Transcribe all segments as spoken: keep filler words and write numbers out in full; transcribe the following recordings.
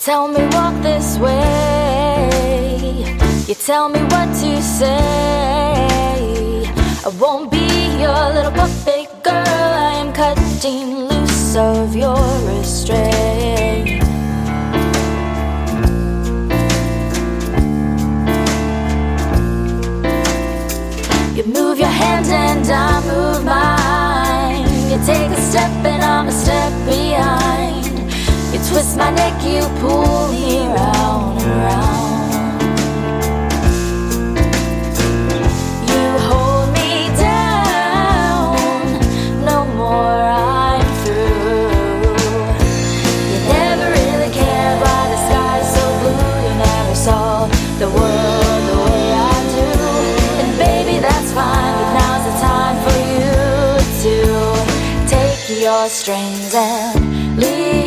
tell me walk this way, you tell me what to say. I won't be your little puppet girl, I am cutting loose of your restraint. You move your hand and I move mine. You take a step and I'm a step behind. You twist my neck, you pull me round and round. You hold me down, no more I'm through. You never really cared why the sky's so blue. You never saw the world the way I do. And baby, that's fine, but now's the time for you to take your strings and leave.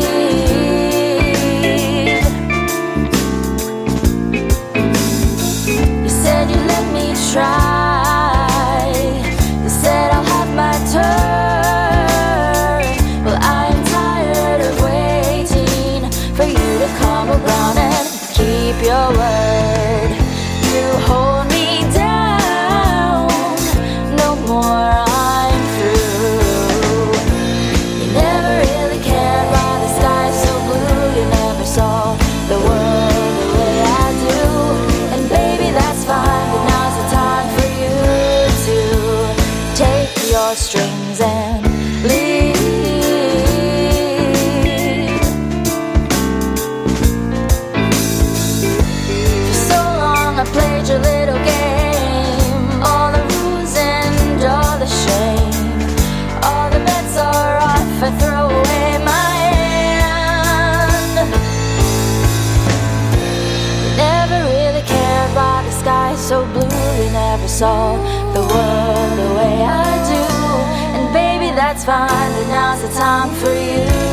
Try. You said I'll have my turn. Well, I'm tired of waiting for you to come around and keep your word. You hold me down, no more I'm through. You never really cared why the sky's so blue. You never saw the world the way I do. And baby, that's fine, but now's the time for you to take your strings and leave. For so long I played your little game, all the rules and all the shame. All the bets are off, I throw away my hand. You never really cared why the sky's so blue. You never saw the world the way I do. And baby, that's fine, but now's the time for you